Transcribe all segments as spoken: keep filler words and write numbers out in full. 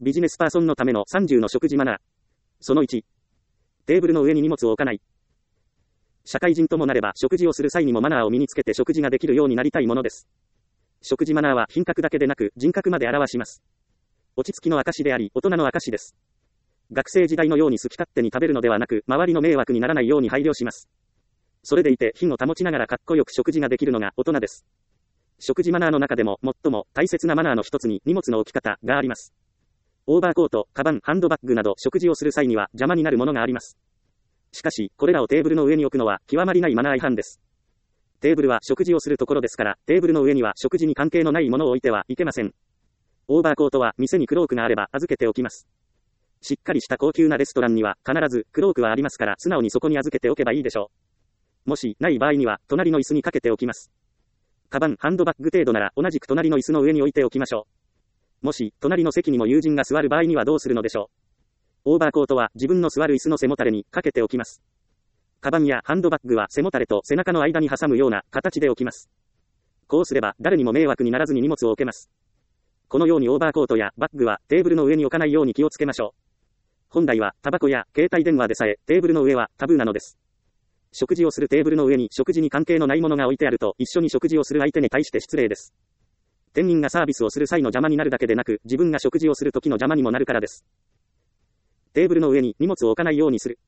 ビジネスパーソンのためのさんじゅうの食事マナー。そのいち。テーブルの上に荷物を置かない。社会人ともなれば食事をする際にもマナーを身につけて食事ができるようになりたいものです。食事マナーは品格だけでなく人格まで表します。落ち着きの証であり、大人の証です。学生時代のように好き勝手に食べるのではなく、周りの迷惑にならないように配慮します。それでいて品を保ちながらかっこよく食事ができるのが大人です。食事マナーの中でも最も大切なマナーの一つに荷物の置き方があります。オーバーコート、カバン、ハンドバッグなど食事をする際には邪魔になるものがあります。しかし、これらをテーブルの上に置くのは極まりないマナー違反です。テーブルは食事をするところですから、テーブルの上には食事に関係のないものを置いてはいけません。オーバーコートは店にクロークがあれば預けておきます。しっかりした高級なレストランには必ずクロークはありますから素直にそこに預けておけばいいでしょう。もしない場合には隣の椅子にかけておきます。カバン、ハンドバッグ程度なら同じく隣の椅子の上に置いておきましょう。もし隣の席にも友人が座る場合にはどうするのでしょう。オーバーコートは自分の座る椅子の背もたれにかけておきます。カバンやハンドバッグは背もたれと背中の間に挟むような形で置きます。こうすれば誰にも迷惑にならずに荷物を置けます。このようにオーバーコートやバッグはテーブルの上に置かないように気をつけましょう。本来はタバコや携帯電話でさえテーブルの上はタブーなのです。食事をするテーブルの上に食事に関係のないものが置いてあると一緒に食事をする相手に対して失礼です。店員がサービスをする際の邪魔になるだけでなく自分が食事をする時の邪魔にもなるからです。テーブルの上に荷物を置かないようにする。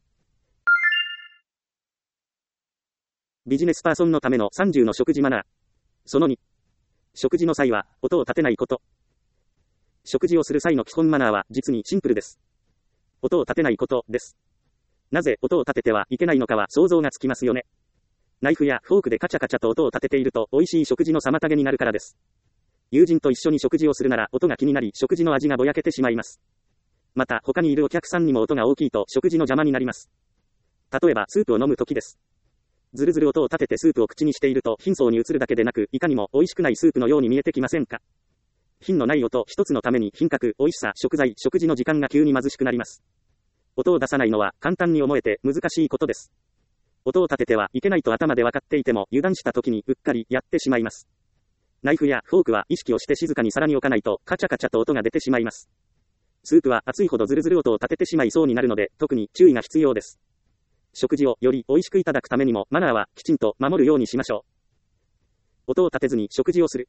ビジネスパーソンのためのさんじゅうの食事マナー。そのに。食事の際は音を立てないこと。食事をする際の基本マナーは実にシンプルです。音を立てないことです。なぜ音を立ててはいけないのかは想像がつきますよね。ナイフやフォークでカチャカチャと音を立てていると美味しい食事の妨げになるからです。友人と一緒に食事をするなら音が気になり食事の味がぼやけてしまいます。また他にいるお客さんにも音が大きいと食事の邪魔になります。例えばスープを飲むときです。ずるずる音を立ててスープを口にしていると貧相に映るだけでなくいかにも美味しくないスープのように見えてきませんか。品のない音一つのために品格、美味しさ、食材、食事の時間が急に貧しくなります。音を出さないのは簡単に思えて難しいことです。音を立ててはいけないと頭で分かっていても油断した時にうっかりやってしまいます。ナイフやフォークは意識をして静かに皿に置かないとカチャカチャと音が出てしまいます。スープは熱いほどずるずる音を立ててしまいそうになるので特に注意が必要です。食事をより美味しくいただくためにもマナーはきちんと守るようにしましょう。音を立てずに食事をする。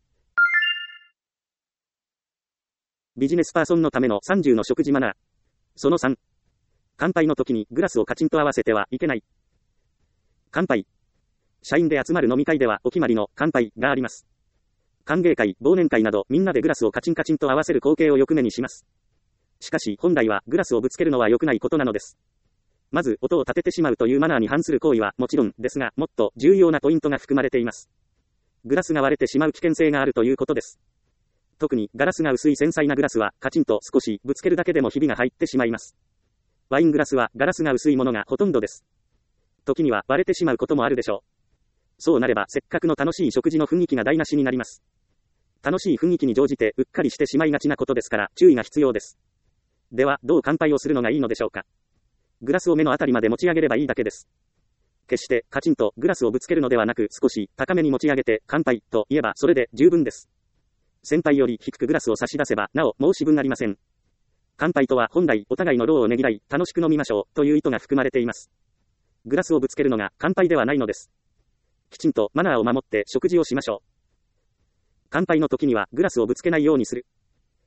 ビジネスパーソンのためのさんじゅうの食事マナー。そのさん。乾杯の時にグラスをカチンと合わせてはいけない。乾杯。社員で集まる飲み会ではお決まりの乾杯があります。歓迎会、忘年会などみんなでグラスをカチンカチンと合わせる光景をよく目にします。しかし本来はグラスをぶつけるのは良くないことなのです。まず音を立ててしまうというマナーに反する行為はもちろんですが、もっと重要なポイントが含まれています。グラスが割れてしまう危険性があるということです。特にガラスが薄い繊細なグラスはカチンと少しぶつけるだけでもひびが入ってしまいます。ワイングラスはガラスが薄いものがほとんどです。時には割れてしまうこともあるでしょう。そうなればせっかくの楽しい食事の雰囲気が台無しになります。楽しい雰囲気に乗じてうっかりしてしまいがちなことですから注意が必要です。ではどう乾杯をするのがいいのでしょうか。グラスを目のあたりまで持ち上げればいいだけです。決してカチンとグラスをぶつけるのではなく少し高めに持ち上げて乾杯と言えばそれで十分です。先輩より低くグラスを差し出せばなお申し分ありません。乾杯とは本来お互いの労をねぎらい楽しく飲みましょうという意図が含まれています。グラスをぶつけるのが乾杯ではないのです。きちんとマナーを守って食事をしましょう。乾杯の時にはグラスをぶつけないようにする。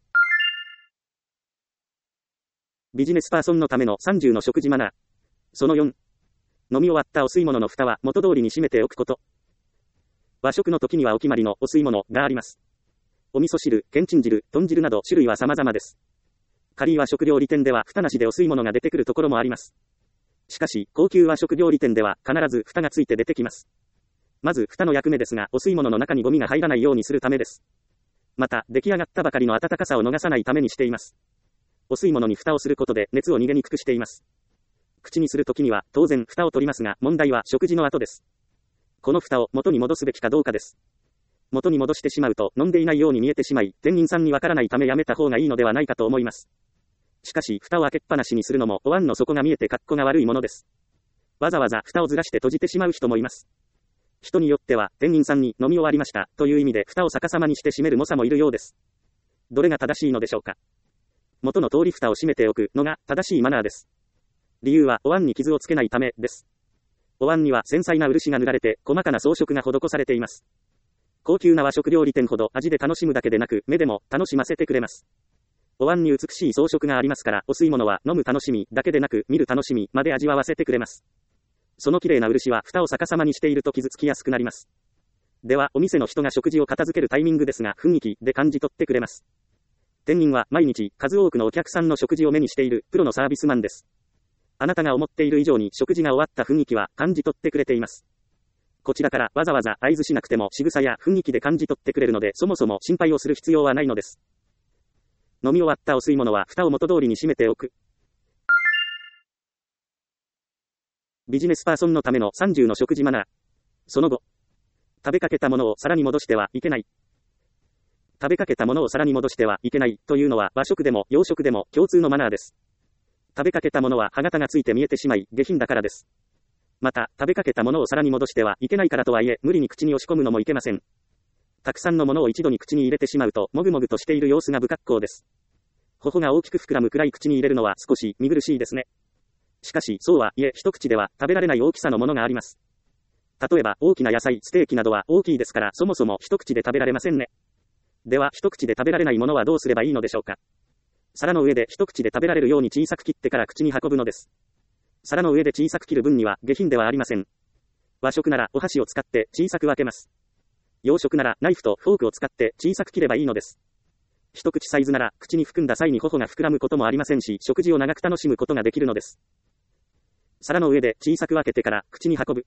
ビジネスパーソンのためのさんじゅうの食事マナー。そのよん。飲み終わったお吸い物の蓋は元通りに閉めておくこと。和食の時にはお決まりのお吸い物があります。お味噌汁、けんちん汁、豚汁など種類は様々です。仮和食料理店では蓋なしでお吸い物が出てくるところもあります。しかし、高級和食料理店では必ず蓋がついて出てきます。まず蓋の役目ですが、お吸い物の中にゴミが入らないようにするためです。また、出来上がったばかりの温かさを逃さないためにしています。お吸い物に蓋をすることで熱を逃げにくくしています。口にするときには当然蓋を取りますが、問題は食事の後です。この蓋を元に戻すべきかどうかです。元に戻してしまうと飲んでいないように見えてしまい、店員さんにわからないためやめた方がいいのではないかと思います。しかし、蓋を開けっぱなしにするのもお椀の底が見えて格好が悪いものです。わざわざ蓋をずらして閉じてしまう人もいます。人によっては、店員さんに飲み終わりましたという意味で蓋を逆さまにして閉める猛者もいるようです。どれが正しいのでしょうか。 元の通り蓋を閉めておくのが正しいマナーです。理由はお椀に傷をつけないためです。お椀には繊細な漆が塗られて細かな装飾が施されています。高級な和食料理店ほど味で楽しむだけでなく目でも楽しませてくれます。お椀に美しい装飾がありますから、お吸い物は飲む楽しみだけでなく見る楽しみまで味わわせてくれます。その綺麗な漆は蓋を逆さまにしていると傷つきやすくなります。ではお店の人が食事を片付けるタイミングですが雰囲気で感じ取ってくれます。店員は毎日数多くのお客さんの食事を目にしているプロのサービスマンです。あなたが思っている以上に食事が終わった雰囲気は感じ取ってくれています。こちらからわざわざ合図しなくても仕草や雰囲気で感じ取ってくれるので、そもそも心配をする必要はないのです。飲み終わったお吸い物は蓋を元通りに閉めておく。ビジネスパーソンのためのさんじゅうの食事マナー。その後、食べかけたものを皿に戻してはいけない。食べかけたものを皿に戻してはいけないというのは和食でも洋食でも共通のマナーです。食べかけたものは歯型がついて見えてしまい下品だからです。また、食べかけたものを皿に戻してはいけないからとはいえ、無理に口に押し込むのもいけません。たくさんのものを一度に口に入れてしまうと、もぐもぐとしている様子が不格好です。頬が大きく膨らむくらい口に入れるのは少し見苦しいですね。しかし、そうはいえ、一口では食べられない大きさのものがあります。例えば、大きな野菜、ステーキなどは大きいですから、そもそも一口で食べられませんね。では、一口で食べられないものはどうすればいいのでしょうか。皿の上で一口で食べられるように小さく切ってから口に運ぶのです。皿の上で小さく切る分には下品ではありません。和食ならお箸を使って小さく分けます。洋食ならナイフとフォークを使って小さく切ればいいのです。一口サイズなら口に含んだ際に頬が膨らむこともありませんし、食事を長く楽しむことができるのです。皿の上で小さく分けてから口に運ぶ。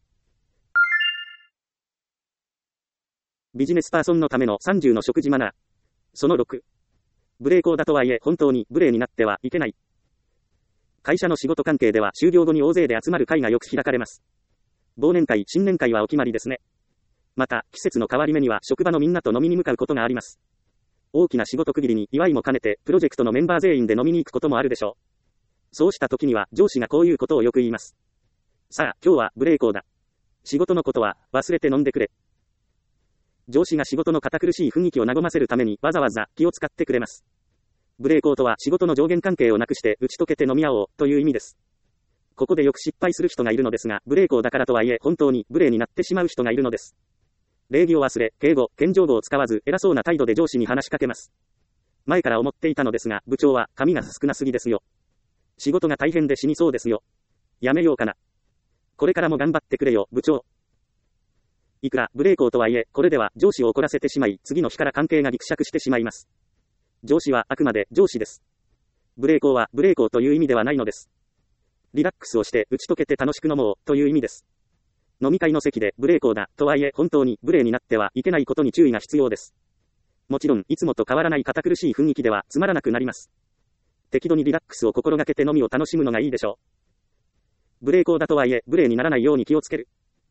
ビジネスパーソンのためのさんじゅうの食事マナー。そのろく。無礼講だとはいえ本当に無礼になってはいけない。会社の仕事関係では終了後に大勢で集まる会がよく開かれます。忘年会、新年会はお決まりですね。また、季節の変わり目には職場のみんなと飲みに向かうことがあります。大きな仕事区切りに祝いも兼ねて、プロジェクトのメンバー全員で飲みに行くこともあるでしょう。そうした時には上司がこういうことをよく言います。さあ、今日は無礼講だ。仕事のことは忘れて飲んでくれ。上司が仕事の堅苦しい雰囲気を和ませるためにわざわざ気を使ってくれます。無礼講とは仕事の上限関係をなくして打ち解けて飲み合おうという意味です。ここでよく失敗する人がいるのですが、無礼講だからとはいえ本当に無礼になってしまう人がいるのです。礼儀を忘れ、敬語、謙譲語を使わず偉そうな態度で上司に話しかけます。前から思っていたのですが、部長は髪が少なすぎですよ。仕事が大変で死にそうですよ。やめようかな。これからも頑張ってくれよ、部長。いくら無礼講とはいえ、これでは上司を怒らせてしまい、次の日から関係がギクシャクしてしまいます。上司はあくまで上司です。無礼講は無礼講という意味ではないのです。リラックスをして打ち解けて楽しく飲もうという意味です。飲み会の席で無礼講だとはいえ本当に無礼になってはいけないことに注意が必要です。もちろんいつもと変わらない堅苦しい雰囲気ではつまらなくなります。適度にリラックスを心がけて飲みを楽しむのがいいでしょう。無礼講だとはいえ無礼にならないように気をつける。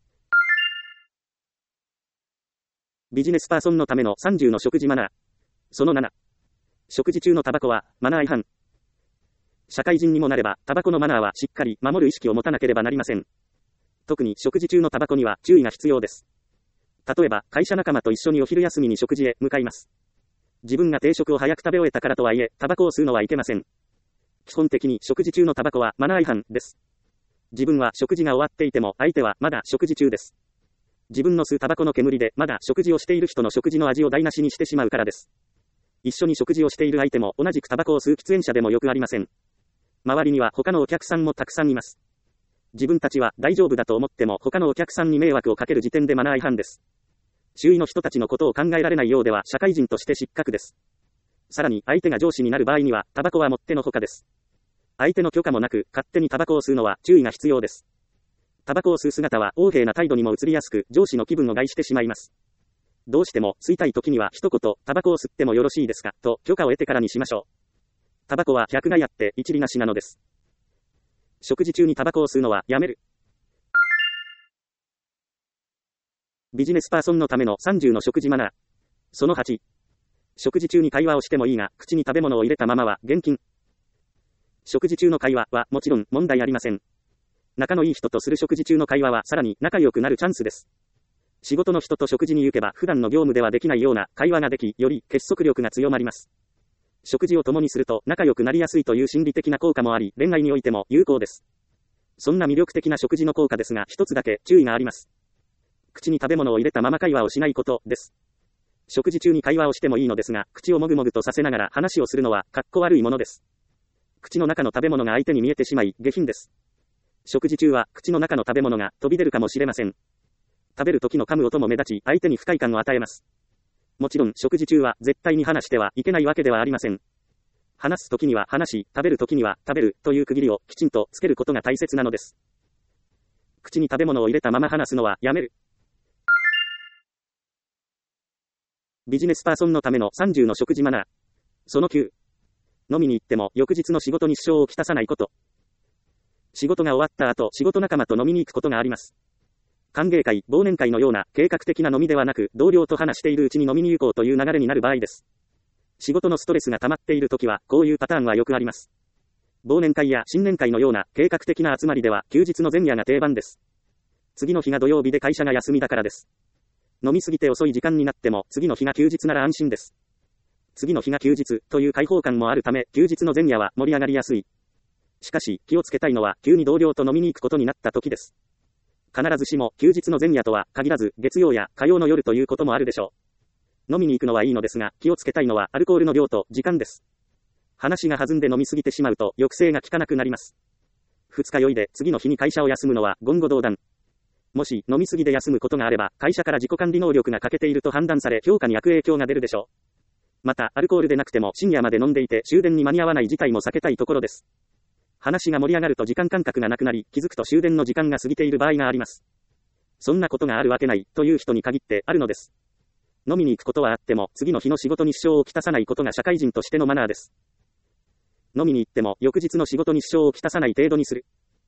ビジネスパーソンのためのさんじゅうの食事マナー。そのなな。食事中のタバコはマナー違反。社会人にもなればタバコのマナーはしっかり守る意識を持たなければなりません。特に食事中のタバコには注意が必要です。例えば会社仲間と一緒にお昼休みに食事へ向かいます。自分が定食を早く食べ終えたからとはいえタバコを吸うのはいけません。基本的に食事中のタバコはマナー違反です。自分は食事が終わっていても相手はまだ食事中です。自分の吸うタバコの煙でまだ食事をしている人の食事の味を台無しにしてしまうからです。一緒に食事をしている相手も同じくタバコを吸う喫煙者でもよくありません。周りには他のお客さんもたくさんいます。自分たちは大丈夫だと思っても他のお客さんに迷惑をかける時点でマナー違反です。周囲の人たちのことを考えられないようでは社会人として失格です。さらに相手が上司になる場合にはタバコはもってのほかです。相手の許可もなく勝手にタバコを吸うのは注意が必要です。タバコを吸う姿は横柄な態度にも移りやすく上司の気分を害してしまいます。どうしても吸いたい時には一言タバコを吸ってもよろしいですかと許可を得てからにしましょう。タバコは百害あって一利なしなのです。食事中にタバコを吸うのはやめる。ビジネスパーソンのためのさんじゅうの食事マナー。そのはち。食事中に会話をしてもいいが、口に食べ物を入れたままは厳禁。食事中の会話はもちろん問題ありません。仲のいい人とする食事中の会話はさらに仲良くなるチャンスです。仕事の人と食事に行けば普段の業務ではできないような会話ができ、より結束力が強まります。 食事を共にすると仲良くなりやすいという心理的な効果もあり、恋愛においても有効です。そんな魅力的な食事の効果ですが、一つだけ注意があります。口に食べ物を入れたまま会話をしないことです。食事中に会話をしてもいいのですが、口をもぐもぐとさせながら話をするのは、かっこ悪いものです。口の中の食べ物が相手に見えてしまい、下品です。食事中は、口の中の食べ物が飛び出るかもしれません。食べる時の噛む音も目立ち、相手に不快感を与えます。もちろん、食事中は、絶対に話してはいけないわけではありません。話す時には話し、食べる時には食べるという区切りをきちんとつけることが大切なのです。口に食べ物を入れたまま話すのはやめる。ビジネスパーソンのためのさんじゅうの食事マナー。そのきゅう。飲みに行っても翌日の仕事に支障をきたさないこと。仕事が終わった後、仕事仲間と飲みに行くことがあります。歓迎会、忘年会のような計画的な飲みではなく、同僚と話しているうちに飲みに行こうという流れになる場合です。仕事のストレスが溜まっているときは、こういうパターンはよくあります。忘年会や新年会のような計画的な集まりでは、休日の前夜が定番です。次の日が土曜日で会社が休みだからです。飲みすぎて遅い時間になっても、次の日が休日なら安心です。次の日が休日という開放感もあるため、休日の前夜は盛り上がりやすい。しかし、気をつけたいのは、急に同僚と飲みに行くことになった時です。必ずしも、休日の前夜とは限らず、月曜や火曜の夜ということもあるでしょう。飲みに行くのはいいのですが、気をつけたいのは、アルコールの量と時間です。話が弾んで飲みすぎてしまうと、抑制が効かなくなります。二日酔いで、次の日に会社を休むのは、言語道断。もし、飲みすぎで休むことがあれば、会社から自己管理能力が欠けていると判断され、評価に悪影響が出るでしょう。また、アルコールでなくても深夜まで飲んでいて終電に間に合わない事態も避けたいところです。話が盛り上がると時間感覚がなくなり、気づくと終電の時間が過ぎている場合があります。そんなことがあるわけないという人に限ってあるのです。飲みに行くことはあっても、次の日の仕事に支障をきたさないことが社会人としてのマナーです。飲みに行っても、翌日の仕事に支障をきたさない程度にする。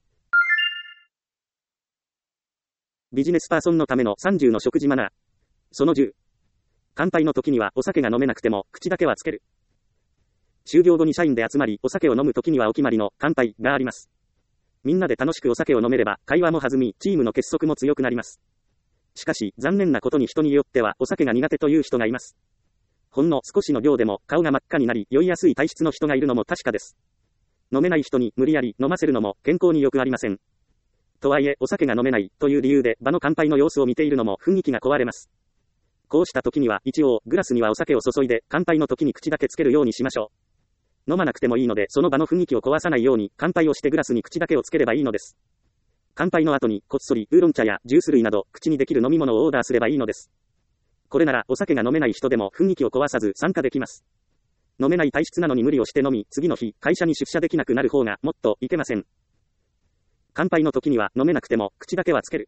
ビジネスパーソンのためのさんじゅうの食事マナー。そのじゅう。乾杯の時にはお酒が飲めなくても、口だけはつける。終業後に社員で集まり、お酒を飲む時にはお決まりの乾杯があります。みんなで楽しくお酒を飲めれば、会話も弾み、チームの結束も強くなります。しかし、残念なことに人によっては、お酒が苦手という人がいます。ほんの少しの量でも、顔が真っ赤になり、酔いやすい体質の人がいるのも確かです。飲めない人に無理やり飲ませるのも健康に良くありません。とはいえ、お酒が飲めないという理由で場の乾杯の様子を見ているのも雰囲気が壊れます。こうした時には一応グラスにはお酒を注いで乾杯の時に口だけつけるようにしましょう。飲まなくてもいいのでその場の雰囲気を壊さないように乾杯をしてグラスに口だけをつければいいのです。乾杯の後にこっそりウーロン茶やジュース類など口にできる飲み物をオーダーすればいいのです。これならお酒が飲めない人でも雰囲気を壊さず参加できます。飲めない体質なのに無理をして飲み、次の日会社に出社できなくなる方がもっといけません。乾杯の時には飲めなくても口だけはつける。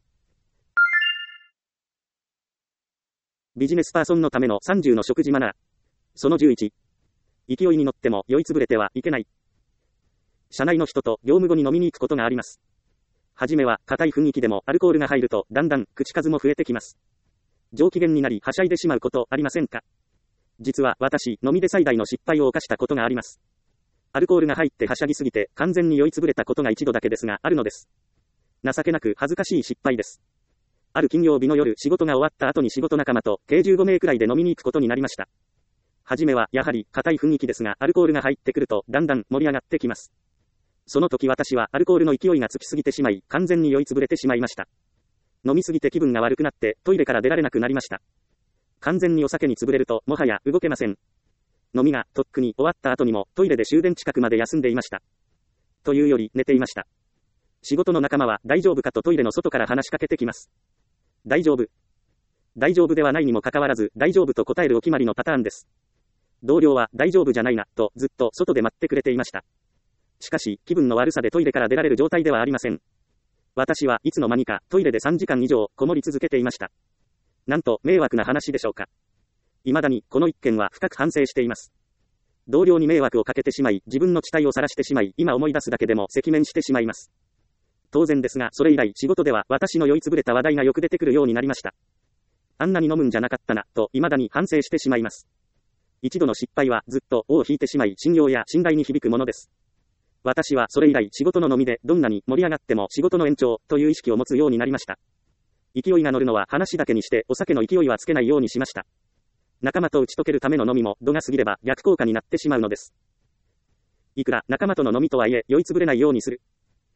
ビジネスパーソンのためのさんじゅうの食事マナー。そのじゅういち。勢いに乗っても酔いつぶれてはいけない。社内の人と業務後に飲みに行くことがあります。はじめは硬い雰囲気でもアルコールが入るとだんだん口数も増えてきます。上機嫌になりはしゃいでしまうことありませんか？実は私、飲みで最大の失敗を犯したことがあります。アルコールが入ってはしゃぎすぎて完全に酔いつぶれたことが一度だけですがあるのです。情けなく恥ずかしい失敗です。ある金曜日の夜仕事が終わった後に仕事仲間と計じゅうごめいくらいで飲みに行くことになりました。はじめはやはり硬い雰囲気ですがアルコールが入ってくるとだんだん盛り上がってきます。その時私はアルコールの勢いがつきすぎてしまい完全に酔いつぶれてしまいました。飲みすぎて気分が悪くなってトイレから出られなくなりました。完全にお酒に潰れるともはや動けません。飲みがとっくに終わった後にもトイレで終電近くまで休んでいました。というより寝ていました。仕事の仲間は大丈夫かとトイレの外から話しかけてきます。大丈夫。大丈夫ではないにもかかわらず大丈夫と答えるお決まりのパターンです。同僚は大丈夫じゃないなとずっと外で待ってくれていました。しかし気分の悪さでトイレから出られる状態ではありません。私はいつの間にかトイレでさんじかん以上こもり続けていました。なんと迷惑な話でしょうか。未だにこの一件は深く反省しています。同僚に迷惑をかけてしまい、自分の地帯を晒してしまい、今思い出すだけでも赤面してしまいます。当然ですが、それ以来仕事では私の酔いつぶれた話題がよく出てくるようになりました。あんなに飲むんじゃなかったな、と未だに反省してしまいます。一度の失敗はずっと尾を引いてしまい、信用や信頼に響くものです。私はそれ以来仕事の飲みでどんなに盛り上がっても仕事の延長という意識を持つようになりました。勢いが乗るのは話だけにしてお酒の勢いはつけないようにしました。 仲間と打ち解けるための飲みも度が過ぎれば逆効果になってしまうのです。いくら仲間との飲みとはいえ酔いつぶれないようにする。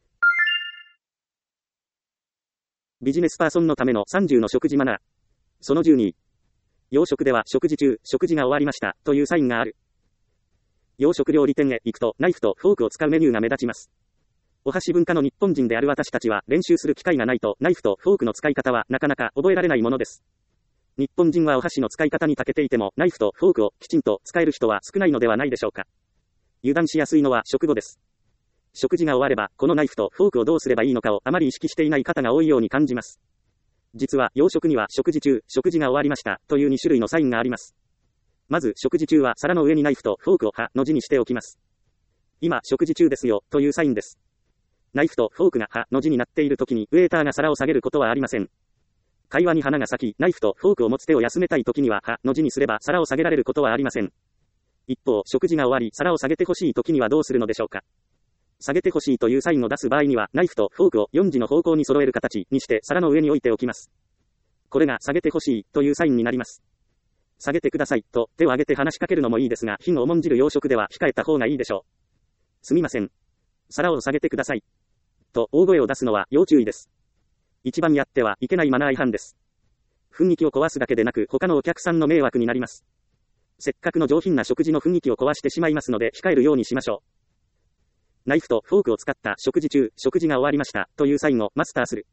ビジネスパーソンのためのさんじゅうの食事マナー。そのじゅうに。洋食では食事中、食事が終わりましたというサインがある。洋食料理店へ行くとナイフとフォークを使うメニューが目立ちます。お箸文化の日本人である私たちは練習する機会がないとナイフとフォークの使い方はなかなか覚えられないものです。日本人はお箸の使い方に長けていてもナイフとフォークをきちんと使える人は少ないのではないでしょうか。油断しやすいのは食後です。食事が終わればこのナイフとフォークをどうすればいいのかをあまり意識していない方が多いように感じます。実は洋食には食事中、食事が終わりましたというに種類のサインがあります。まず食事中は皿の上にナイフとフォークをハの字にしておきます。今食事中ですよというサインです。ナイフとフォークがハの字になっている時にウェーターが皿を下げることはありません。会話に花が咲き、ナイフとフォークを持つ手を休めたい時にはハの字にすれば皿を下げられることはありません。一方、食事が終わり皿を下げてほしい時にはどうするのでしょうか。下げてほしいというサインを出す場合にはナイフとフォークをよんじの方向に揃える形にして皿の上に置いておきます。これが下げてほしいというサインになります。下げてくださいと手を挙げて話しかけるのもいいですが、品を重んじる洋食では控えた方がいいでしょう。すみません。皿を下げてください。と大声を出すのは要注意です。一番やってはいけないマナー違反です。雰囲気を壊すだけでなく他のお客さんの迷惑になります。せっかくの上品な食事の雰囲気を壊してしまいますので控えるようにしましょう。ナイフとフォークを使った食事中、食事が終わりましたというサインをマスターする。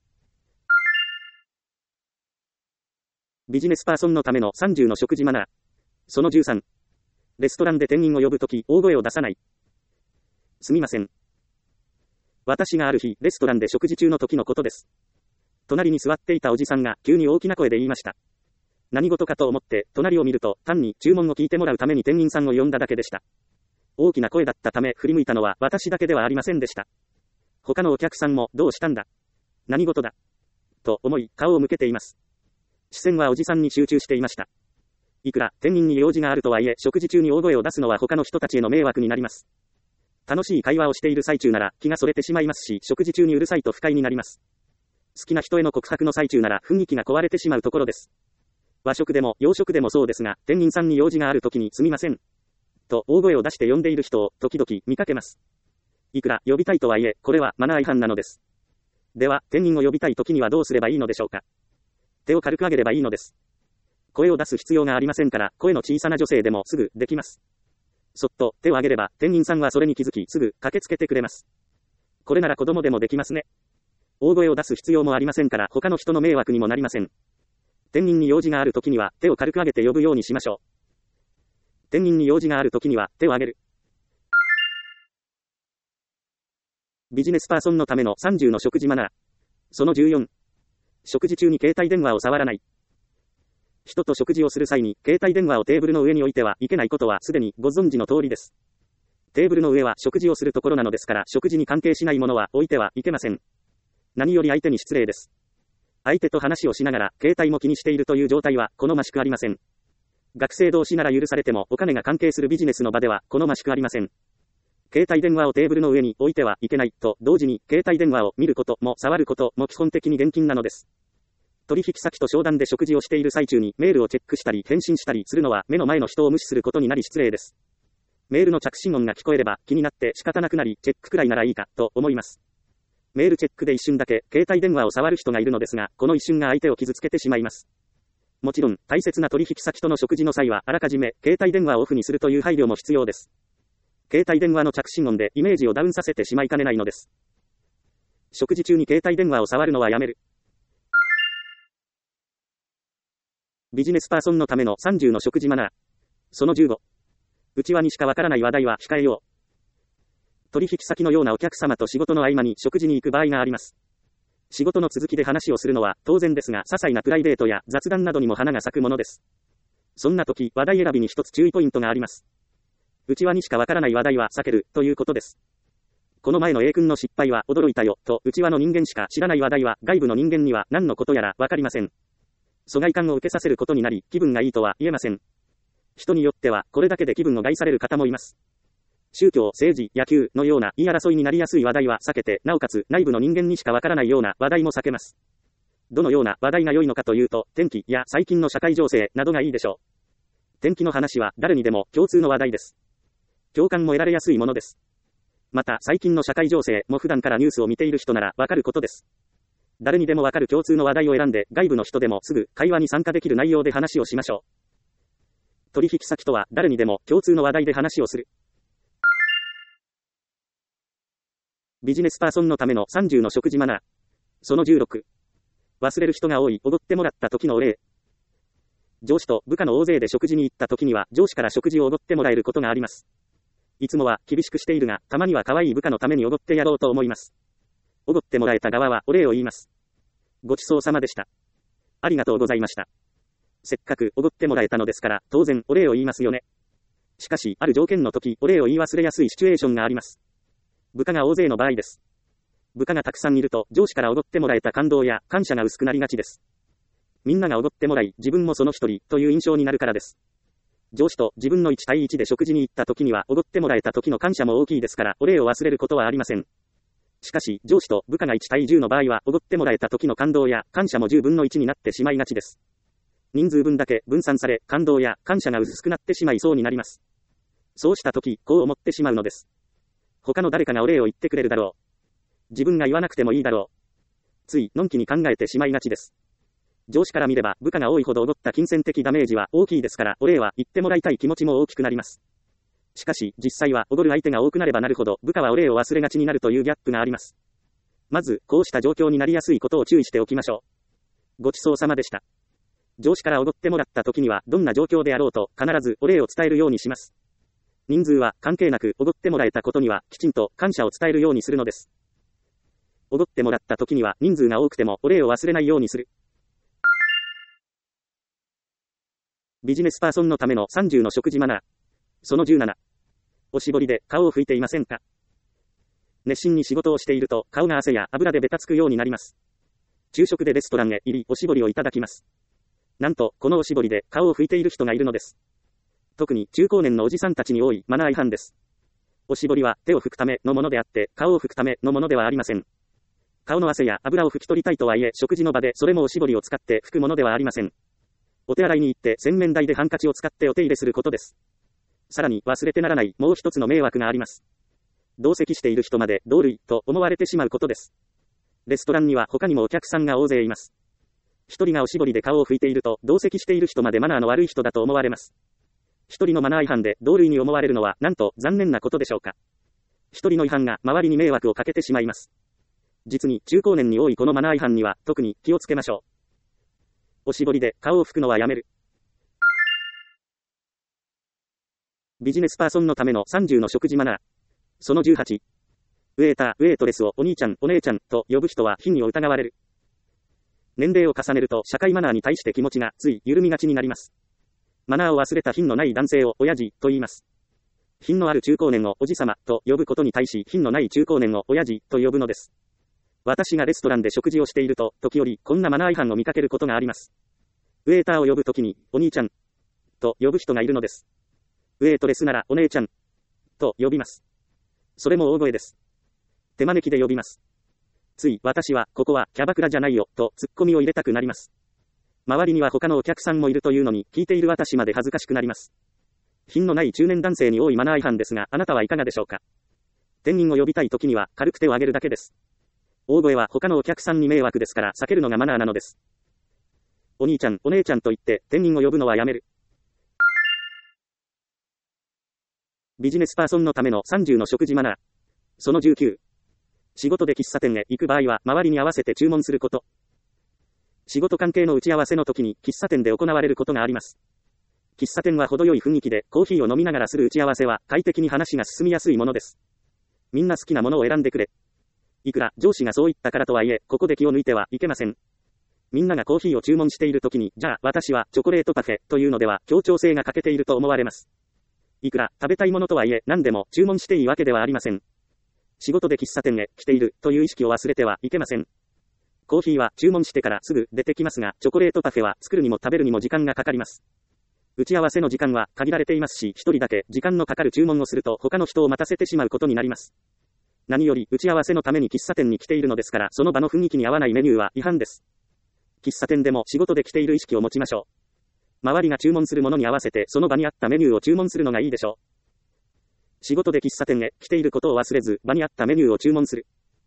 ビジネスパーソンのためのさんじゅうの食事マナー。そのじゅうさん。レストランで店員を呼ぶとき大声を出さない。すみません。私がある日、レストランで食事中の時のことです。隣に座っていたおじさんが急に大きな声で言いました。何事かと思って隣を見ると単に注文を聞いてもらうために店員さんを呼んだだけでした。大きな声だったため振り向いたのは私だけではありませんでした。他のお客さんもどうしたんだ、何事だと思い顔を向けています。視線はおじさんに集中していました。いくら店員に用事があるとはいえ食事中に大声を出すのは他の人たちへの迷惑になります。楽しい会話をしている最中なら気がそれてしまいますし、食事中にうるさいと不快になります。好きな人への告白の最中なら雰囲気が壊れてしまうところです。和食でも洋食でもそうですが、店員さんに用事があるときにすみませんと大声を出して呼んでいる人を時々見かけます。いくら呼びたいとはいえこれはマナー違反なのです。では店員を呼びたいときにはどうすればいいのでしょうか。手を軽く上げればいいのです。声を出す必要がありませんから、声の小さな女性でもすぐできます。そっと手を挙げれば店員さんはそれに気づきすぐ駆けつけてくれます。これなら子供でもできますね。大声を出す必要もありませんから他の人の迷惑にもなりません。店員に用事があるときには手を軽く上げて呼ぶようにしましょう。店員に用事があるときには手を挙げる。ビジネスパーソンのためのさんじゅうの食事マナー。そのじゅうよん。食事中に携帯電話を触らない。人と食事をする際に携帯電話をテーブルの上に置いてはいけないことはすでにご存知の通りです。テーブルの上は食事をするところなのですから、食事に関係しないものは置いてはいけません。何より相手に失礼です。相手と話をしながら携帯も気にしているという状態は好ましくありません。学生同士なら許されてもお金が関係するビジネスの場では好ましくありません。携帯電話をテーブルの上に置いてはいけないと同時に携帯電話を見ることも触ることも基本的に厳禁なのです。取引先と商談で食事をしている最中にメールをチェックしたり返信したりするのは目の前の人を無視することになり失礼です。メールの着信音が聞こえれば気になって仕方なくなりチェックくらいならいいかと思います。メールチェックで一瞬だけ携帯電話を触る人がいるのですが、この一瞬が相手を傷つけてしまいます。もちろん大切な取引先との食事の際はあらかじめ携帯電話をオフにするという配慮も必要です。携帯電話の着信音でイメージをダウンさせてしまいかねないのです。食事中に携帯電話を触るのはやめる。ビジネスパーソンのためのさんじゅうの食事マナー。そのじゅうご。内輪にしかわからない話題は控えよう。取引先のようなお客様と仕事の合間に食事に行く場合があります。仕事の続きで話をするのは当然ですが、些細なプライベートや雑談などにも花が咲くものです。そんな時、話題選びに一つ注意ポイントがあります。内輪にしかわからない話題は避けるということです。この前の A 君の失敗は驚いたよと内輪の人間しか知らない話題は外部の人間には何のことやらわかりません。疎外感を受けさせることになり気分がいいとは言えません。人によってはこれだけで気分を害される方もいます。宗教、政治、野球のような言い争いになりやすい話題は避けて、なおかつ内部の人間にしかわからないような話題も避けます。どのような話題が良いのかというと、天気や最近の社会情勢などがいいでしょう。 天気の話は誰にでも共通の話題です。共感も得られやすいものです。また最近の社会情勢も普段からニュースを見ている人ならわかることです。誰にでもわかる共通の話題を選んで外部の人でもすぐ会話に参加できる内容で話をしましょう。取引先とは誰にでも共通の話題で話をする。ビジネスパーソンのためのさんじゅうの食事マナー。そのじゅうろく。忘れる人が多い、おごってもらった時のお礼。上司と部下の大勢で食事に行った時には上司から食事をおごってもらえることがあります。いつもは厳しくしているが、たまには可愛い部下のためにおごってやろうと思います。おごってもらえた側はお礼を言います。ごちそうさまでした。ありがとうございました。せっかくおごってもらえたのですから、当然お礼を言いますよね。しかし、ある条件の時、お礼を言い忘れやすいシチュエーションがあります。部下が大勢の場合です。部下がたくさんいると、上司からおごってもらえた感動や感謝が薄くなりがちです。みんながおごってもらい、自分もその一人という印象になるからです。上司と自分のいち対いちで食事に行った時には、おごってもらえた時の感謝も大きいですから、お礼を忘れることはありません。しかし、上司と部下がいち対じゅうの場合は、おごってもらえた時の感動や感謝もじゅうぶんのいちになってしまいがちです。人数分だけ分散され、感動や感謝が薄くなってしまいそうになります。そうした時、こう思ってしまうのです。他の誰かがお礼を言ってくれるだろう。自分が言わなくてもいいだろう。つい、のんきに考えてしまいがちです。上司から見れば、部下が多いほどおごった金銭的ダメージは大きいですから、お礼は言ってもらいたい気持ちも大きくなります。しかし、実際は、おごる相手が多くなればなるほど、部下はお礼を忘れがちになるというギャップがあります。まず、こうした状況になりやすいことを注意しておきましょう。ごちそうさまでした。上司からおごってもらった時には、どんな状況であろうと、必ずお礼を伝えるようにします。人数は関係なく、おごってもらえたことには、きちんと感謝を伝えるようにするのです。おごってもらった時には、人数が多くても、お礼を忘れないようにする。ビジネスパーソンのためのさんじゅうの食事マナー。そのじゅうなな。おしぼりで顔を拭いていませんか？熱心に仕事をしていると顔が汗や油でベタつくようになります。昼食でレストランへ入りおしぼりをいただきます。なんと、このおしぼりで顔を拭いている人がいるのです。特に中高年のおじさんたちに多いマナー違反です。おしぼりは手を拭くためのものであって、顔を拭くためのものではありません。顔の汗や油を拭き取りたいとはいえ、食事の場でそれもおしぼりを使って拭くものではありません。お手洗いに行って洗面台でハンカチを使ってお手入れすることです。さらに忘れてならないもう一つの迷惑があります。同席している人まで同類と思われてしまうことです。レストランには他にもお客さんが大勢います。一人がおしぼりで顔を拭いていると、同席している人までマナーの悪い人だと思われます。一人のマナー違反で同類に思われるのはなんと残念なことでしょうか。一人の違反が周りに迷惑をかけてしまいます。実に中高年に多いこのマナー違反には特に気をつけましょう。おしぼりで顔を拭くのはやめる。ビジネスパーソンのためのさんじゅうの食事マナー。そのじゅうはち。ウェーター、ウェートレスをお兄ちゃん、お姉ちゃんと呼ぶ人は品位を疑われる。年齢を重ねると社会マナーに対して気持ちがつい緩みがちになります。マナーを忘れた品のない男性を親父と言います。品のある中高年をおじさまと呼ぶことに対し品のない中高年を親父と呼ぶのです。私がレストランで食事をしていると、時折こんなマナー違反を見かけることがあります。ウェーターを呼ぶときに、お兄ちゃんと呼ぶ人がいるのです。ウェートレスならお姉ちゃんと呼びます。それも大声です。手招きで呼びます。つい、私は、ここはキャバクラじゃないよ、とツッコミを入れたくなります。周りには他のお客さんもいるというのに、聞いている私まで恥ずかしくなります。品のない中年男性に多いマナー違反ですが、あなたはいかがでしょうか。店員を呼びたいときには、軽く手を挙げるだけです。大声は他のお客さんに迷惑ですから避けるのがマナーなのです。お兄ちゃん、お姉ちゃんと言って店員を呼ぶのはやめる。ビジネスパーソンのためのさんじゅうの食事マナー。そのじゅうきゅう。仕事で喫茶店へ行く場合は周りに合わせて注文すること。仕事関係の打ち合わせの時に喫茶店で行われることがあります。喫茶店は程よい雰囲気でコーヒーを飲みながらする打ち合わせは快適に話が進みやすいものです。みんな好きなものを選んでくれ。いくら上司がそう言ったからとはいえ、ここで気を抜いてはいけません。みんながコーヒーを注文しているときに、じゃあ私はチョコレートパフェというのでは協調性が欠けていると思われます。いくら食べたいものとはいえ何でも注文していいわけではありません。仕事で喫茶店へ来ているという意識を忘れてはいけません。コーヒーは注文してからすぐ出てきますが、チョコレートパフェは作るにも食べるにも時間がかかります。打ち合わせの時間は限られていますし、一人だけ時間のかかる注文をすると他の人を待たせてしまうことになります。何より打ち合わせのために喫茶店に来ているのですから、その場の雰囲気に合わないメニューは違反です。喫茶店でも仕事で来ている意識を持ちましょう。 周りが注文するものに合わせてその場に合ったメニューを注文するのがいいでしょう。仕事で喫茶店へ来ていることを忘れず、場に合ったメニューを注文する。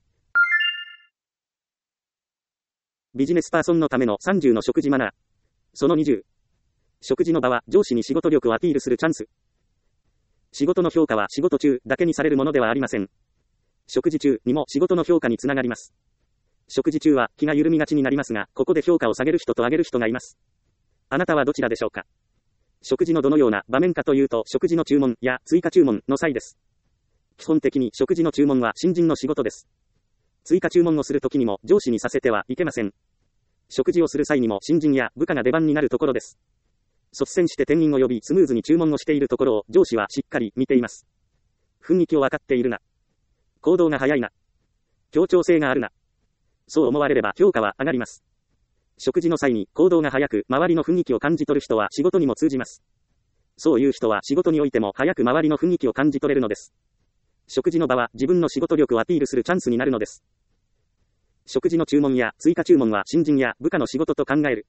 ビジネスパーソンのためのさんじゅうの食事マナー。そのにじゅう。食事の場は上司に仕事力をアピールするチャンス。仕事の評価は仕事中だけにされるものではありません。食事中にも仕事の評価につながります。食事中は気が緩みがちになりますが、ここで評価を下げる人と上げる人がいます。あなたはどちらでしょうか。食事のどのような場面かというと、食事の注文や追加注文の際です。基本的に食事の注文は新人の仕事です。追加注文をするときにも上司にさせてはいけません。食事をする際にも新人や部下が出番になるところです。率先して店員を呼びスムーズに注文をしているところを上司はしっかり見ています。雰囲気を分かっているな。行動が早いな。協調性があるな。そう思われれば評価は上がります。食事の際に行動が早く周りの雰囲気を感じ取る人は仕事にも通じます。そういう人は仕事においても早く周りの雰囲気を感じ取れるのです。食事の場は自分の仕事力をアピールするチャンスになるのです。食事の注文や追加注文は新人や部下の仕事と考える。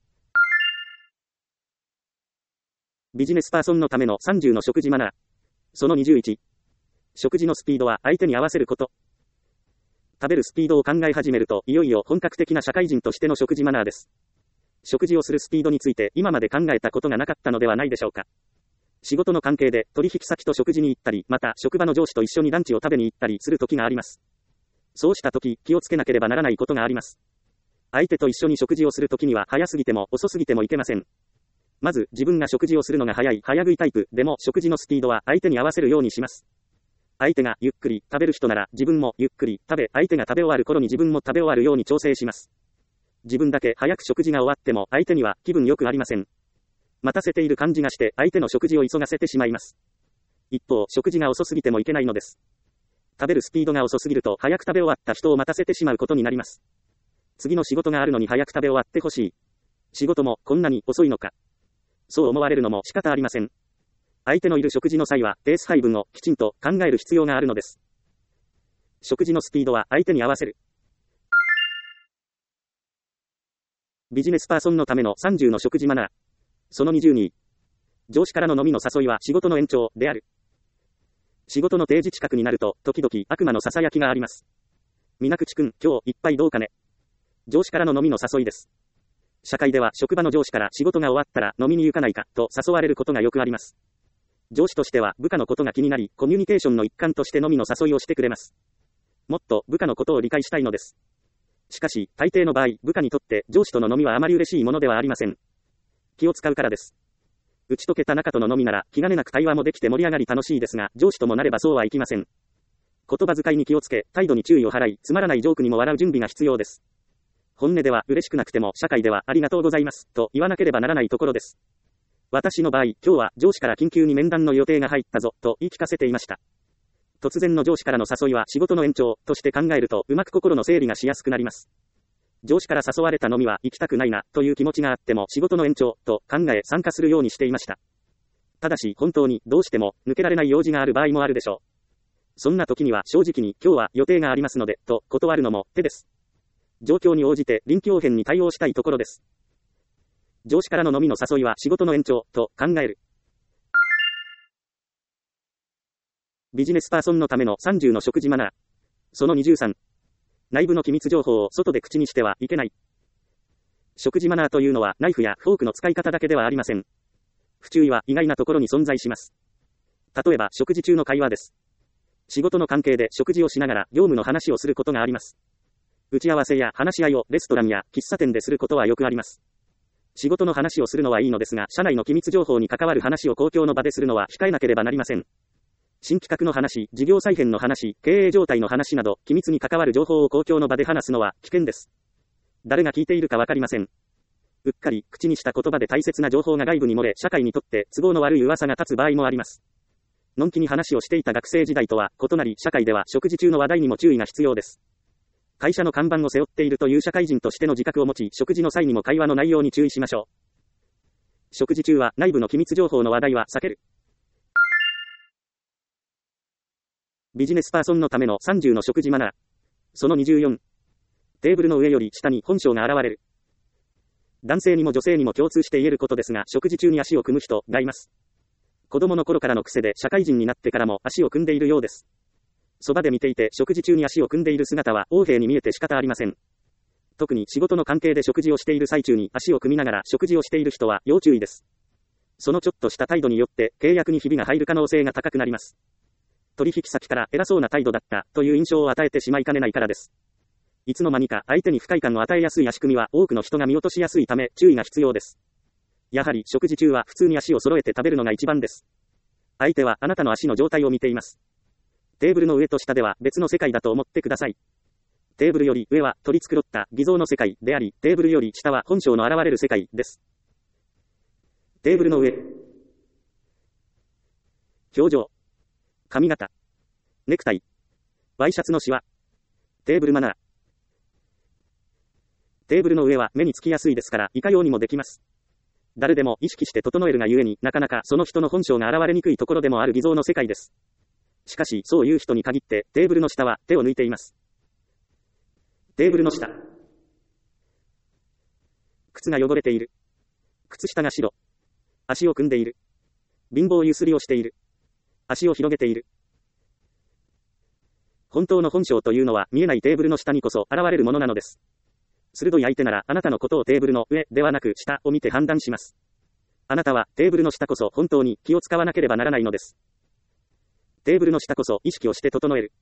ビジネスパーソンのためのさんじゅうの食事マナー。そのにじゅういち。食事のスピードは相手に合わせること。食べるスピードを考え始めると、いよいよ本格的な社会人としての食事マナーです。食事をするスピードについて今まで考えたことがなかったのではないでしょうか。仕事の関係で取引先と食事に行ったり、また職場の上司と一緒にランチを食べに行ったりする時があります。そうした時、気をつけなければならないことがあります。相手と一緒に食事をする時には早すぎても遅すぎてもいけません。まず自分が食事をするのが早い早食いタイプでも食事のスピードは相手に合わせるようにします。相手がゆっくり食べる人なら自分もゆっくり食べ、相手が食べ終わる頃に自分も食べ終わるように調整します。自分だけ早く食事が終わっても相手には気分よくありません。待たせている感じがして相手の食事を急がせてしまいます。一方、食事が遅すぎてもいけないのです。食べるスピードが遅すぎると早く食べ終わった人を待たせてしまうことになります。次の仕事があるのに早く食べ終わってほしい。仕事もこんなに遅いのか。そう思われるのも仕方ありません。相手のいる食事の際はペース配分をきちんと考える必要があるのです。食事のスピードは相手に合わせる。ビジネスパーソンのためのさんじゅうの食事マナー。そのにじゅうに。上司からの飲みの誘いは仕事の延長である。仕事の定時近くになると時々悪魔の囁きがあります。皆口くん、今日一杯どうかね。上司からの飲みの誘いです。社会では職場の上司から仕事が終わったら飲みに行かないかと誘われることがよくあります。上司としては部下のことが気になり、コミュニケーションの一環として飲みの誘いをしてくれます。もっと部下のことを理解したいのです。しかし、大抵の場合、部下にとって上司との飲みはあまり嬉しいものではありません。気を使うからです。打ち解けた仲との飲みなら気兼ねなく対話もできて盛り上がり楽しいですが、上司ともなればそうはいきません。言葉遣いに気をつけ、態度に注意を払い、つまらないジョークにも笑う準備が必要です。本音では嬉しくなくても社会ではありがとうございますと言わなければならないところです。私の場合、今日は上司から緊急に面談の予定が入ったぞと言い聞かせていました。突然の上司からの誘いは仕事の延長として考えるとうまく心の整理がしやすくなります。上司から誘われた飲みは行きたくないなという気持ちがあっても仕事の延長と考え参加するようにしていました。ただし本当にどうしても抜けられない用事がある場合もあるでしょう。そんな時には正直に今日は予定がありますのでと断るのも手です。状況に応じて臨機応変に対応したいところです。上司からの飲みの誘いは仕事の延長と考える。ビジネスパーソンのためのさんじゅうの食事マナー。そのにじゅうさん。内部の機密情報を外で口にしてはいけない。食事マナーというのはナイフやフォークの使い方だけではありません。不注意は意外なところに存在します。例えば食事中の会話です。仕事の関係で食事をしながら業務の話をすることがあります。打ち合わせや話し合いをレストランや喫茶店ですることはよくあります。仕事の話をするのはいいのですが、社内の機密情報に関わる話を公共の場でするのは控えなければなりません。新企画の話、事業再編の話、経営状態の話など、機密に関わる情報を公共の場で話すのは危険です。誰が聞いているかわかりません。うっかり口にした言葉で大切な情報が外部に漏れ、社会にとって都合の悪い噂が立つ場合もあります。のんきに話をしていた学生時代とは異なり、社会では食事中の話題にも注意が必要です。会社の看板を背負っているという社会人としての自覚を持ち、食事の際にも会話の内容に注意しましょう。食事中は内部の機密情報の話題は避ける。ビジネスパーソンのためのさんじゅうの食事マナー。そのにじゅうよん。テーブルの上より下に本性が現れる。 男性にも女性にも共通して言えることですが、食事中に足を組む人がいます。子供の頃からの癖で社会人になってからも足を組んでいるようです。そばで見ていて食事中に足を組んでいる姿は横柄に見えて仕方ありません。特に仕事の関係で食事をしている最中に足を組みながら食事をしている人は要注意です。そのちょっとした態度によって契約にひびが入る可能性が高くなります。取引先から偉そうな態度だったという印象を与えてしまいかねないからです。いつの間にか相手に不快感を与えやすい足組みは多くの人が見落としやすいため注意が必要です。やはり食事中は普通に足を揃えて食べるのが一番です。相手はあなたの足の状態を見ています。テーブルの上と下では別の世界だと思ってください。テーブルより上は取り繕った偽造の世界であり、テーブルより下は本性の現れる世界です。テーブルの上。表情。髪型。ネクタイ。ワイシャツのシワ。テーブルマナー。テーブルの上は目につきやすいですから、いかようにもできます。誰でも意識して整えるがゆえになかなかその人の本性が現れにくいところでもある偽造の世界です。しかし、そういう人に限ってテーブルの下は手を抜いています。テーブルの下。靴が汚れている。靴下が白。足を組んでいる。貧乏ゆすりをしている。足を広げている。本当の本性というのは見えないテーブルの下にこそ現れるものなのです。鋭い相手ならあなたのことをテーブルの上ではなく下を見て判断します。あなたはテーブルの下こそ本当に気を使わなければならないのです。テーブルの下こそ意識をして整える。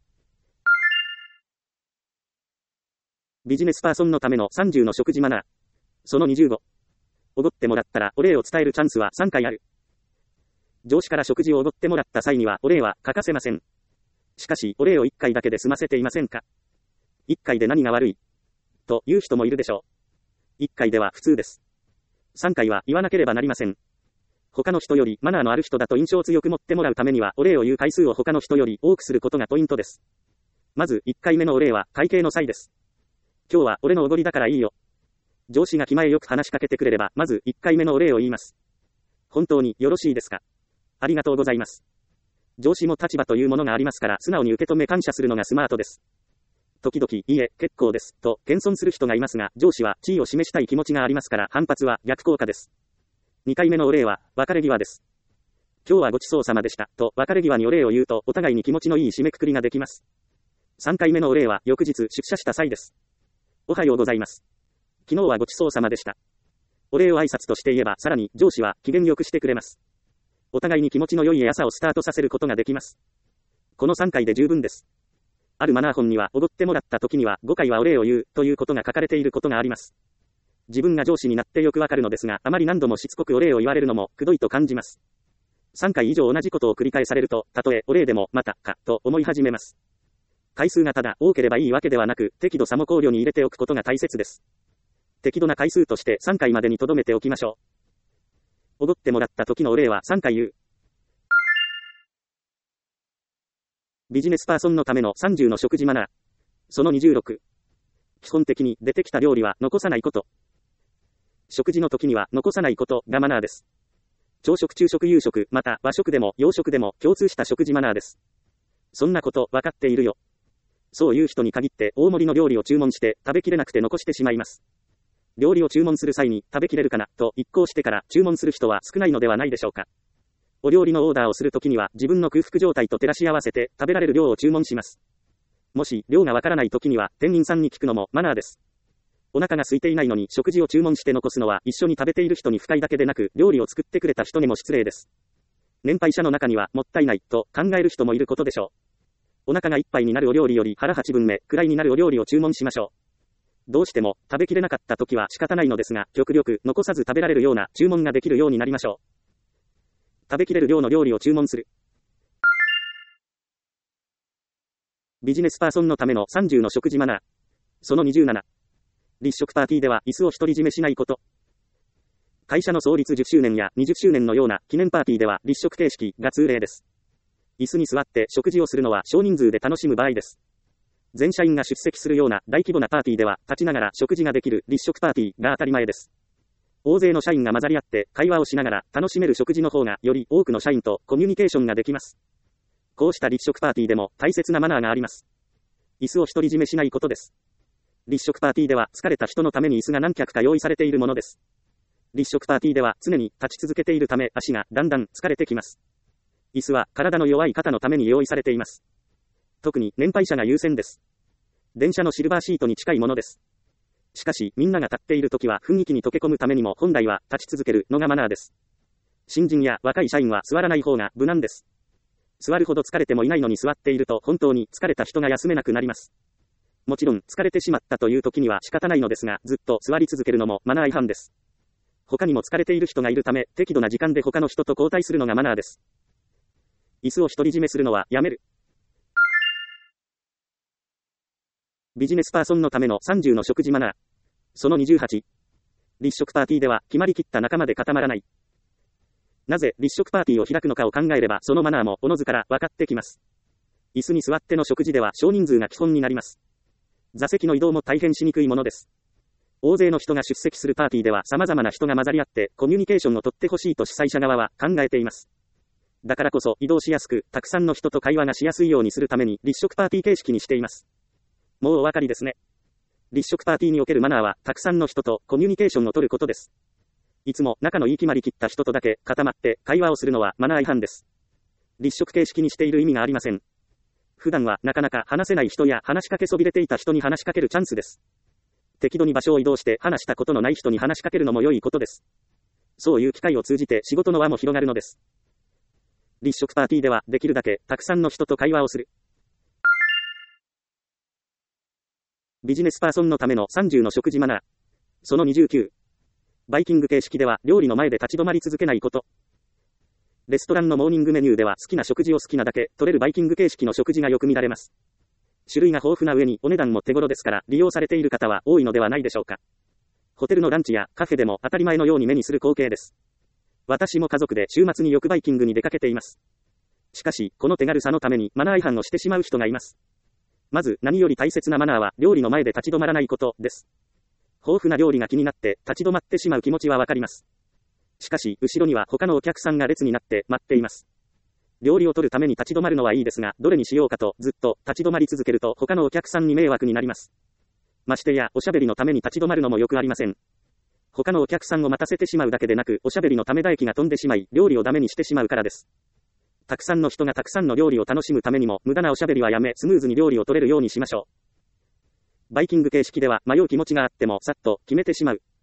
ビジネスパーソンのためのさんじゅうの食事マナー。そのにじゅうご。おごってもらったらお礼を伝えるチャンスはさんかいある。上司から食事をおごってもらった際にはお礼は欠かせません。しかしお礼をいっかいだけで済ませていませんか？いっかいで何が悪いという人もいるでしょう。いっかいでは普通です。さんかいは言わなければなりません。他の人よりマナーのある人だと印象を強く持ってもらうためにはお礼を言う回数を他の人より多くすることがポイントです。まずいっかいめのお礼は会計の際です。今日は俺のおごりだからいいよ。上司が気前よく話しかけてくれればまずいっかいめのお礼を言います。本当によろしいですか？ありがとうございます。上司も立場というものがありますから素直に受け止め感謝するのがスマートです。時々、いいえ、結構です、と謙遜する人がいますが、上司は地位を示したい気持ちがありますから反発は逆効果です。にかいめのお礼は、別れ際です。今日はごちそうさまでした、と別れ際にお礼を言うとお互いに気持ちのいい締めくくりができます。さんかいめのお礼は、翌日出社した際です。おはようございます。昨日はごちそうさまでした。お礼を挨拶として言えば、さらに上司は機嫌よくしてくれます。お互いに気持ちの良い朝をスタートさせることができます。このさんかいで十分です。あるマナー本には、おごってもらった時にはごかいはお礼を言うということが書かれていることがあります。自分が上司になってよくわかるのですが、あまり何度もしつこくお礼を言われるのもくどいと感じます。さんかい以上同じことを繰り返されると、たとえお礼でもまたかと思い始めます。回数がただ多ければいいわけではなく、適度さも考慮に入れておくことが大切です。適度な回数としてさんかいまでに留めておきましょう。おごってもらった時のお礼はさんかい言う。ビジネスパーソンのためのさんじゅうの食事マナー。そのにじゅうろく。基本的に出てきた料理は残さないこと。食事の時には残さないことがマナーです。朝食、昼食、夕食、また和食でも洋食でも共通した食事マナーです。そんなこと分かっているよ。そういう人に限って大盛りの料理を注文して食べきれなくて残してしまいます。料理を注文する際に食べきれるかなと一考してから注文する人は少ないのではないでしょうか。お料理のオーダーをするときには自分の空腹状態と照らし合わせて食べられる量を注文します。もし量がわからないときには店員さんに聞くのもマナーです。お腹が空いていないのに食事を注文して残すのは一緒に食べている人に不快だけでなく料理を作ってくれた人にも失礼です。年配者の中にはもったいないと考える人もいることでしょう。お腹がいっぱいになるお料理より腹はちぶんめくらいになるお料理を注文しましょう。どうしても食べきれなかったときは仕方ないのですが、極力残さず食べられるような注文ができるようになりましょう。食べきれる量の料理を注文する。ビジネスパーソンのためのさんじゅうの食事マナー。そのにじゅうなな。立食パーティーでは椅子を独り占めしないこと。会社の創立じゅっしゅうねんやにじゅっしゅうねんのような記念パーティーでは立食形式が通例です。椅子に座って食事をするのは少人数で楽しむ場合です。全社員が出席するような大規模なパーティーでは立ちながら食事ができる立食パーティーが当たり前です。大勢の社員が混ざり合って会話をしながら楽しめる食事の方がより多くの社員とコミュニケーションができます。こうした立食パーティーでも大切なマナーがあります。椅子を独り占めしないことです。立食パーティーでは疲れた人のために椅子が何脚か用意されているものです。 立食パーティーでは常に立ち続けているため足がだんだん疲れてきます。椅子は体の弱い方のために用意されています。特に年配者が優先です。電車のシルバーシートに近いものです。しかしみんなが立っているときは雰囲気に溶け込むためにも本来は立ち続けるのがマナーです。新人や若い社員は座らない方が無難です。座るほど疲れてもいないのに座っていると本当に疲れた人が休めなくなります。もちろん疲れてしまったという時には仕方ないのですが、ずっと座り続けるのもマナー違反です。他にも疲れている人がいるため、適度な時間で他の人と交代するのがマナーです。椅子を独り占めするのはやめる。ビジネスパーソンのためのさんじゅうの食事マナー。そのにじゅうはち。立食パーティーでは決まりきった仲間で固まらない。なぜ立食パーティーを開くのかを考えればそのマナーもおのずから分かってきます。椅子に座っての食事では少人数が基本になります。座席の移動も大変しにくいものです。大勢の人が出席するパーティーでは様々な人が混ざり合ってコミュニケーションをとってほしいと主催者側は考えています。だからこそ移動しやすく、たくさんの人と会話がしやすいようにするために立食パーティー形式にしています。もうお分かりですね。立食パーティーにおけるマナーはたくさんの人とコミュニケーションを取ることです。いつも仲のいい決まりきった人とだけ固まって会話をするのはマナー違反です。立食形式にしている意味がありません。普段はなかなか話せない人や話しかけそびれていた人に話しかけるチャンスです。適度に場所を移動して話したことのない人に話しかけるのも良いことです。そういう機会を通じて仕事の輪も広がるのです。立食パーティーではできるだけたくさんの人と会話をする。ビジネスパーソンのためのさんじゅうの食事マナー。そのにじゅうきゅう。バイキング形式では料理の前で立ち止まり続けないこと。レストランのモーニングメニューでは好きな食事を好きなだけ取れるバイキング形式の食事がよく見られます。種類が豊富な上にお値段も手頃ですから利用されている方は多いのではないでしょうか。ホテルのランチやカフェでも当たり前のように目にする光景です。私も家族で週末によくバイキングに出かけています。しかし、この手軽さのためにマナー違反をしてしまう人がいます。まず何より大切なマナーは料理の前で立ち止まらないことです。豊富な料理が気になって立ち止まってしまう気持ちはわかります。しかし、後ろには他のお客さんが列になって待っています。料理を取るために立ち止まるのはいいですが、どれにしようかとずっと立ち止まり続けると他のお客さんに迷惑になります。ましてや、おしゃべりのために立ち止まるのもよくありません。他のお客さんを待たせてしまうだけでなく、おしゃべりのため唾液が飛んでしまい、料理をダメにしてしまうからです。たくさんの人がたくさんの料理を楽しむためにも、無駄なおしゃべりはやめ、スムーズに料理を取れるようにしましょう。バイキング形式では迷う気持ちがあっても、さっと決めてしまう。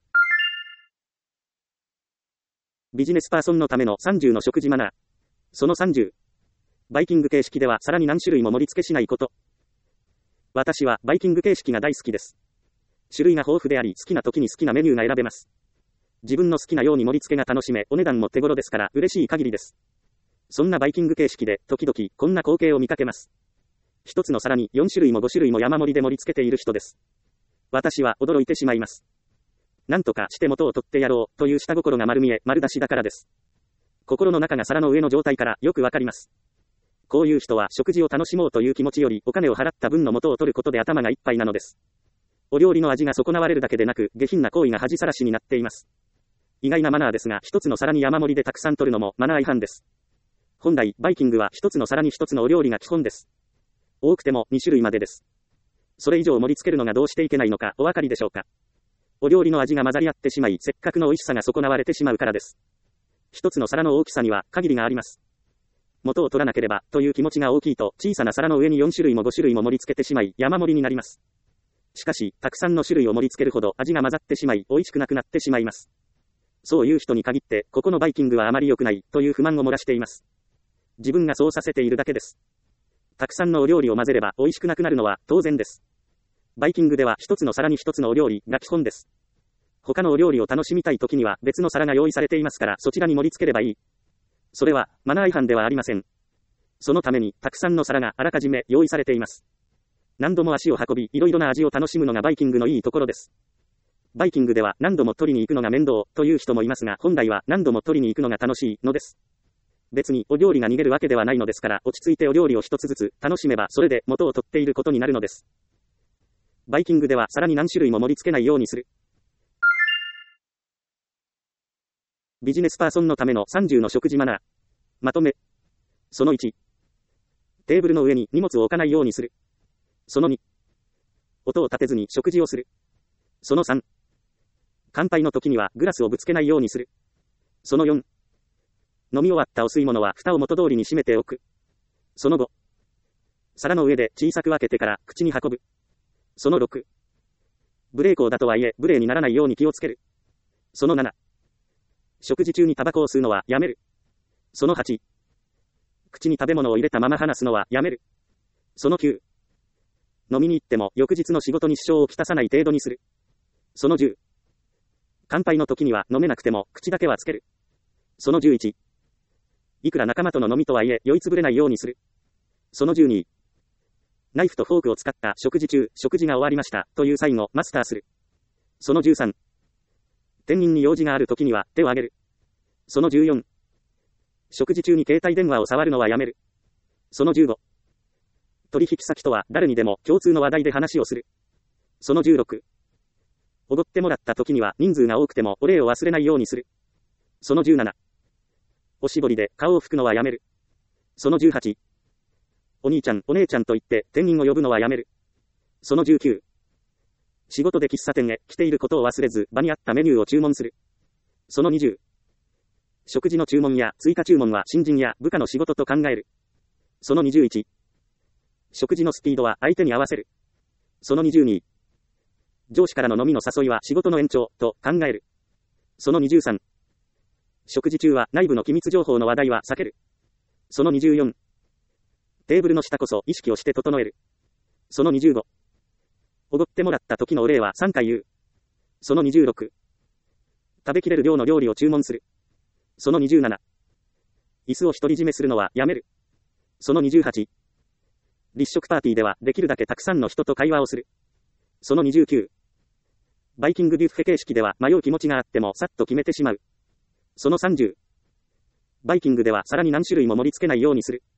ビジネスパーソンのためのさんじゅうの食事マナー。そのさんじゅう。バイキング形式ではさらに何種類も盛り付けしないこと。私はバイキング形式が大好きです。種類が豊富であり、好きな時に好きなメニューが選べます。自分の好きなように盛り付けが楽しめ、お値段も手頃ですから嬉しい限りです。そんなバイキング形式で時々こんな光景を見かけます。一つの皿によん種類もご種類も山盛りで盛り付けている人です。私は驚いてしまいます。なんとかして元を取ってやろうという下心が丸見え丸出しだからです。心の中が皿の上の状態からよくわかります。こういう人は食事を楽しもうという気持ちよりお金を払った分の元を取ることで頭がいっぱいなのです。お料理の味が損なわれるだけでなく、下品な行為が恥さらしになっています。意外なマナーですが、一つの皿に山盛りでたくさん取るのもマナー違反です。本来、バイキングは一つの皿に一つのお料理が基本です。多くてもに種類までです。それ以上盛り付けるのがどうしていけないのかお分かりでしょうか。お料理の味が混ざり合ってしまい、せっかくの美味しさが損なわれてしまうからです。一つの皿の大きさには限りがあります。元を取らなければという気持ちが大きいと、小さな皿の上によん種類もご種類も盛り付けてしまい、山盛りになります。しかし、たくさんの種類を盛り付けるほど味が混ざってしまい、美味しくなくなってしまいます。そういう人に限って、ここのバイキングはあまり良くない、という不満を漏らしています。自分がそうさせているだけです。たくさんのお料理を混ぜれば美味しくなくなるのは当然です。バイキングでは一つの皿に一つのお料理が基本です。他のお料理を楽しみたい時には別の皿が用意されていますから、そちらに盛り付ければいい。それはマナー違反ではありません。そのためにたくさんの皿があらかじめ用意されています。何度も足を運び、いろいろな味を楽しむのがバイキングのいいところです。バイキングでは何度も取りに行くのが面倒という人もいますが、本来は何度も取りに行くのが楽しいのです。別にお料理が逃げるわけではないのですから、落ち着いてお料理を一つずつ楽しめばそれで元を取っていることになるのです。バイキングでは皿に何種類も盛り付けないようにする。ビジネスパーソンのためのさんじゅうの食事マナー。まとめ。そのいち。テーブルの上に荷物を置かないようにする。そのに。音を立てずに食事をする。そのさん。 乾杯の時にはグラスをぶつけないようにする。そのよん、飲み終わったお吸い物は蓋を元通りに閉めておく。そのご、皿の上で小さく分けてから口に運ぶ。そのろく、無礼講だとはいえ無礼にならないように気をつける。そのなな、食事中にタバコを吸うのはやめる。そのはち、口に食べ物を入れたまま話すのはやめる。そのきゅう、飲みに行っても翌日の仕事に支障をきたさない程度にする。そのじゅう、乾杯の時には飲めなくても口だけはつける。そのじゅういち、いくら仲間との飲みとはいえ酔いつぶれないようにする。そのじゅうに、ナイフとフォークを使った食事中、食事が終わりましたというサインをマスターする。そのじゅうさん、店員に用事がある時には手を挙げる。そのじゅうよん、食事中に携帯電話を触るのはやめる。そのじゅうご、取引先とは誰にでも共通の話題で話をする。そのじゅうろく、おごってもらった時には人数が多くてもお礼を忘れないようにする。そのじゅうなな、おしぼりで顔を拭くのはやめる。そのじゅうはち、お兄ちゃん、お姉ちゃんと言って店員を呼ぶのはやめる。そのじゅうきゅう、仕事で喫茶店へ来ていることを忘れず場に合ったメニューを注文する。そのにじゅう、食事の注文や追加注文は新人や部下の仕事と考える。そのにじゅういち、食事のスピードは相手に合わせる。そのにじゅうに、上司からの飲みの誘いは仕事の延長と考える。そのにじゅうさん、食事中は内部の機密情報の話題は避ける。そのにじゅうよん、テーブルの下こそ意識をして整える。そのにじゅうご、おごってもらった時のお礼はさんかい言う。そのにじゅうろく、食べきれる量の料理を注文する。そのにじゅうなな、椅子を独り占めするのはやめる。そのにじゅうはち、立食パーティーではできるだけたくさんの人と会話をする。そのにじゅうきゅう、バイキングビュッフェ形式では迷う気持ちがあってもさっと決めてしまう。そのさんじゅう、バイキングでは皿に何種類も盛り付けないようにする。